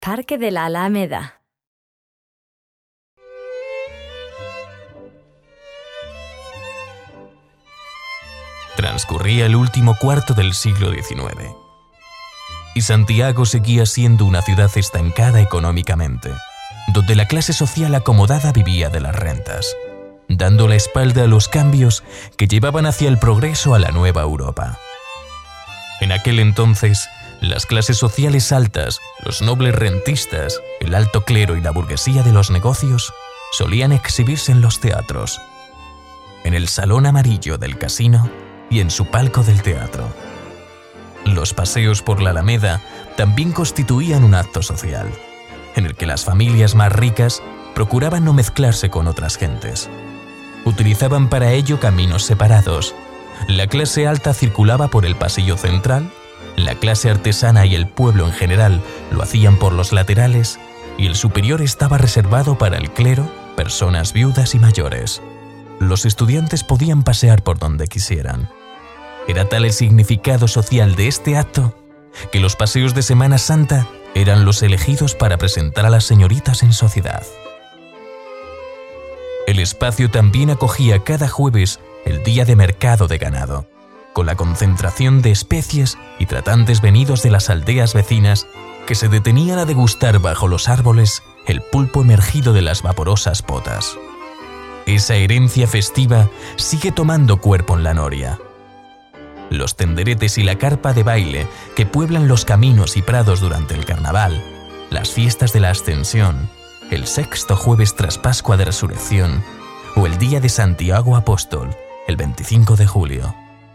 Parque de la Alameda. Transcurría el último cuarto del siglo XIX, y Santiago seguía siendo una ciudad estancada económicamente, donde la clase social acomodada vivía de las rentas, dando la espalda a los cambios que llevaban hacia el progreso a la nueva Europa. En aquel entonces, las clases sociales altas, los nobles rentistas, el alto clero y la burguesía de los negocios solían exhibirse en los teatros, en el salón amarillo del casino y en su palco del teatro. Los paseos por la Alameda también constituían un acto social, en el que las familias más ricas procuraban no mezclarse con otras gentes. Utilizaban para ello caminos separados. La clase alta circulaba por el pasillo central, la clase artesana y el pueblo en general lo hacían por los laterales, y el superior estaba reservado para el clero, personas viudas y mayores. Los estudiantes podían pasear por donde quisieran. Era tal el significado social de este acto que los paseos de Semana Santa eran los elegidos para presentar a las señoritas en sociedad. El espacio también acogía cada jueves el día de mercado de ganado, con la concentración de especies y tratantes venidos de las aldeas vecinas que se detenían a degustar bajo los árboles el pulpo emergido de las vaporosas potas. Esa herencia festiva sigue tomando cuerpo en la Noria. Los tenderetes y la carpa de baile que pueblan los caminos y prados durante el carnaval, las fiestas de la Ascensión, el sexto jueves tras Pascua de Resurrección o el día de Santiago Apóstol, el 25 de julio.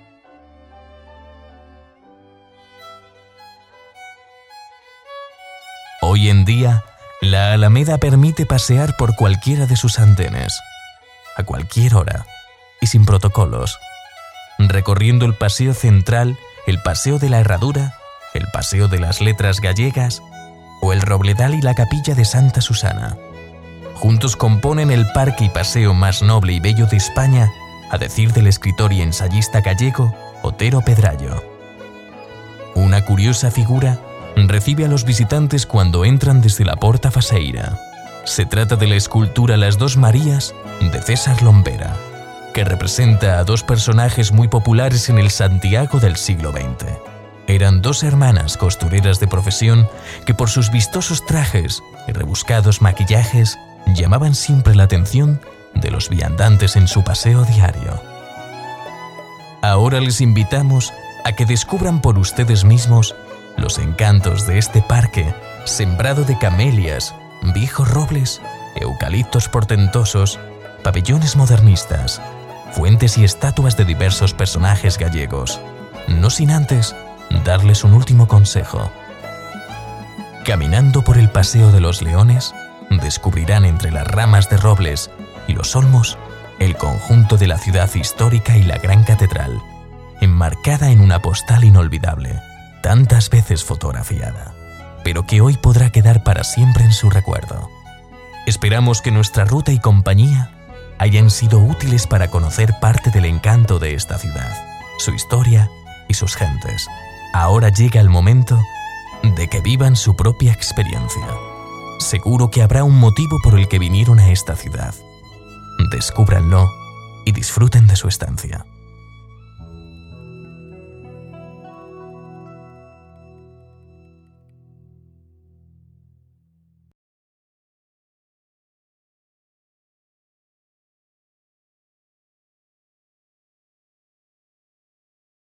Hoy en día, la Alameda permite pasear por cualquiera de sus andenes, a cualquier hora y sin protocolos, recorriendo el paseo central, el paseo de la Herradura, el paseo de las Letras Gallegas o el Robledal y la capilla de Santa Susana. Juntos componen el parque y paseo más noble y bello de España, a decir del escritor y ensayista gallego Otero Pedrayo. Una curiosa figura recibe a los visitantes cuando entran desde la Porta Faseira. Se trata de la escultura Las Dos Marías de César Lombera, que representa a dos personajes muy populares en el Santiago del siglo XX. Eran dos hermanas costureras de profesión que por sus vistosos trajes y rebuscados maquillajes llamaban siempre la atención de los viandantes en su paseo diario. Ahora les invitamos a que descubran por ustedes mismos los encantos de este parque sembrado de camelias, viejos robles, eucaliptos portentosos, pabellones modernistas, fuentes y estatuas de diversos personajes gallegos, no sin antes darles un último consejo. Caminando por el Paseo de los Leones, descubrirán entre las ramas de robles y los olmos el conjunto de la ciudad histórica y la gran catedral, enmarcada en una postal inolvidable, tantas veces fotografiada, pero que hoy podrá quedar para siempre en su recuerdo. Esperamos que nuestra ruta y compañía hayan sido útiles para conocer parte del encanto de esta ciudad, su historia y sus gentes. Ahora llega el momento de que vivan su propia experiencia. Seguro que habrá un motivo por el que vinieron a esta ciudad. Descúbranlo y disfruten de su estancia.